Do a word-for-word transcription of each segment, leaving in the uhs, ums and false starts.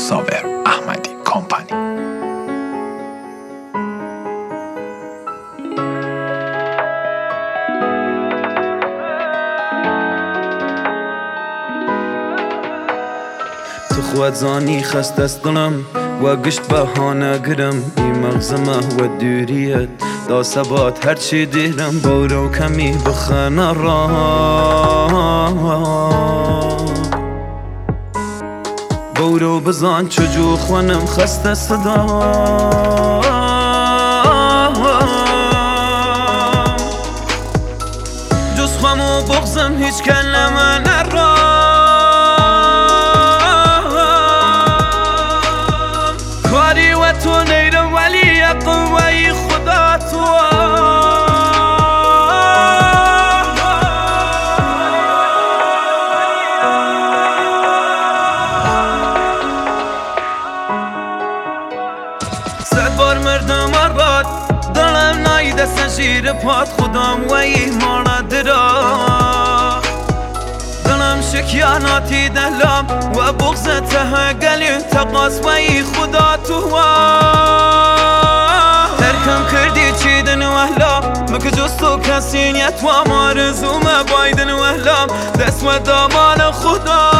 صابر احمدی کامپانی. تو خود زانی خست است دلم و گشت بهانه گرم ای مغزمه و دوریت دا ثبات هرچی دیرم برو کمی بخنه را برو بزن چجو خونم خسته صدا جز خم و بغزم هیچ کلمه نرا کاری و تو نیرم ولی قوی خدا تو صد بار مردم آرباد دلم نایده سنشیر پاد خودم و ایمانه درا دلم شکیاناتی دلم و بغض ته گلی تقاس و ای خدا تو ترکم کردی چیدن وحلا مکه جز تو کسی نیت و مارزوم بایدن وحلا دست و دامان خدا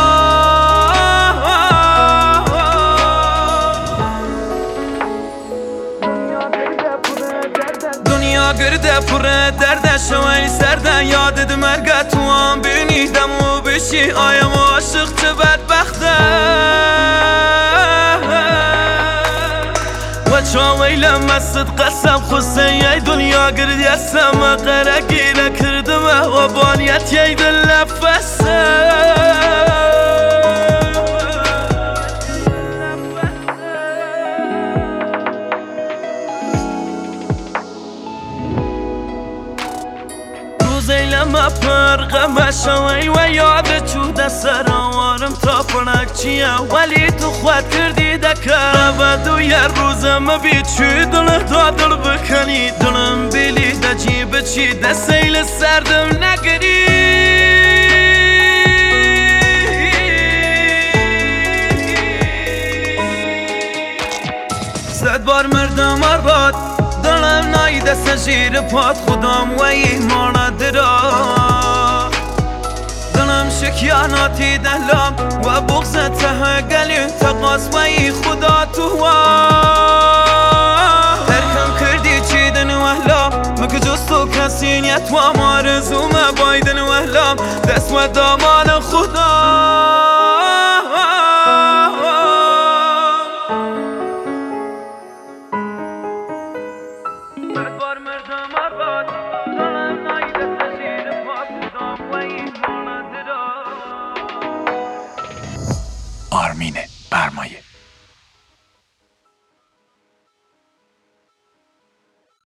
دنیا گرده پره درده شوی سرده یادت مرگه تو هم بینیدم و بشی آیم عاشق چه بدبخته و چاویلم مست قسم خسته ای دنیا گردی اسم قرقی نکردم و بانیت یای دل نفسه زیلم پرغم شوی و یاد چوده سرآوارم تا پرک چیه ولی تو خود کردی دکر و دو یه روزم بی چی دل دادر بکنی دلم بیلی دا جیب چی ده سیل سردم نگری صد بار مردم آرباد دلم نایده سنشیر پاد خودم و ایمانه درا دلم شکیاناتی دلم و بغض ته گلی تقاس و ای خدا تو ترکم کردی چیدن وحلا مکه جز تو کسی نیت و مارزوم بایدن وحلا دست و دامان خدا آرمین برمایه.